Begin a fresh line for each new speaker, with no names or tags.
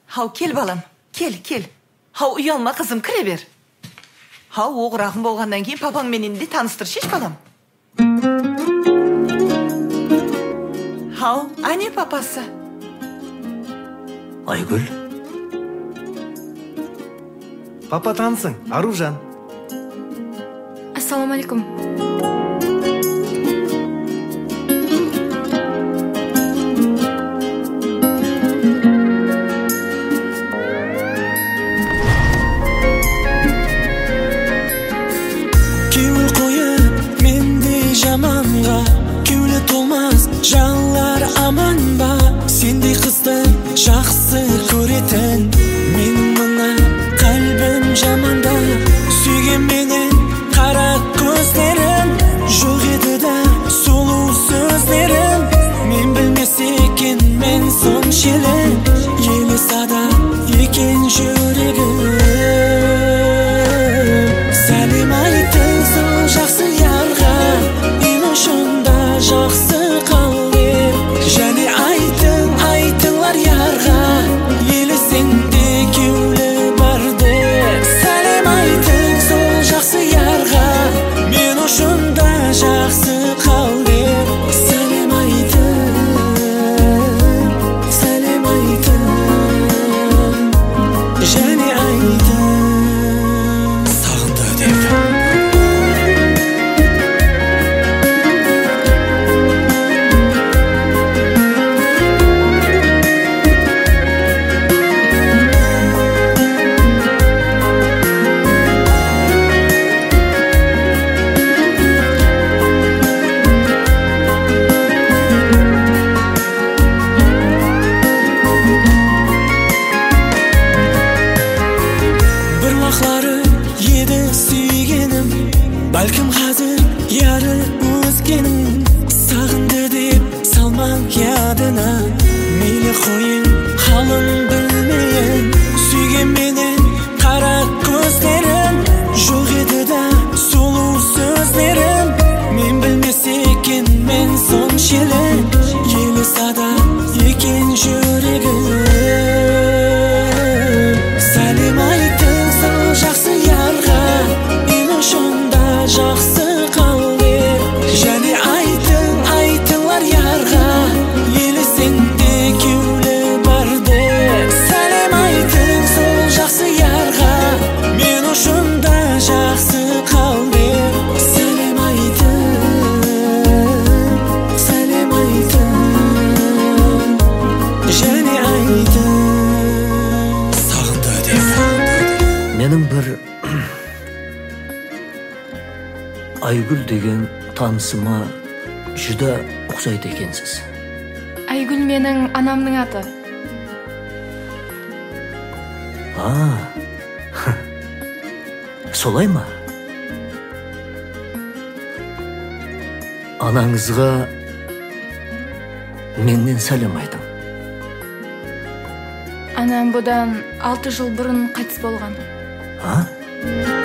Hau kел балам, кел. Hau uyalma kızım, kire ber. Hau oğrağın болғандан кейін папаң менен де таныстыр, шеш балам. Hau, ане папасы.
Айгүл.
Папа танысың, Аружан.
Ассалаумалейкум.
Жанлар аман ба, сендей қызды жақсы көретін. Менің мына қалбім жаманда, сүйген менен қара көздерін. Жоқ еді да сұлу сөздерін. Мен білмесе екен мен соншелі, елесада екен жүрегім. Сәлем айтың сол жақсы ярға, мен үшін да жақсы. Және айтыңлар ярға, елесеңде кеулі барды. Сәлем айтың сол жақсы ярға, мен үшін да жақсы қалды. Сәлем айтың, және айтың сағынды деп. Бәлкім қазір яры өзгенің, сағынды деп салмаң ядына. Мейлі қойың халын білмейін, сүйген менен қара көздерін. Жоқ еді да сұлу сөздерін. Мен білмесе екен мен соншелі, елесада екен жүрегім. Сәлем айтың сол жақсы ярға, мен үшін жақсы қалды. Және айтыңлар ярға, елесеңде кеулі барды. Сәлем айтың сол жақсы ярға, мен үшін да жақсы қалды. Сәлем айтың, және айтың сағынды деп.
Менің бір Айгүл деген танысыма жүда ұқсайды екенсіз.
Айгүл менің анамның аты.
Солай ма? Анаңызға менен сәлем айтың.
Анам бұдан 6 жыл бұрын қайтыс болған.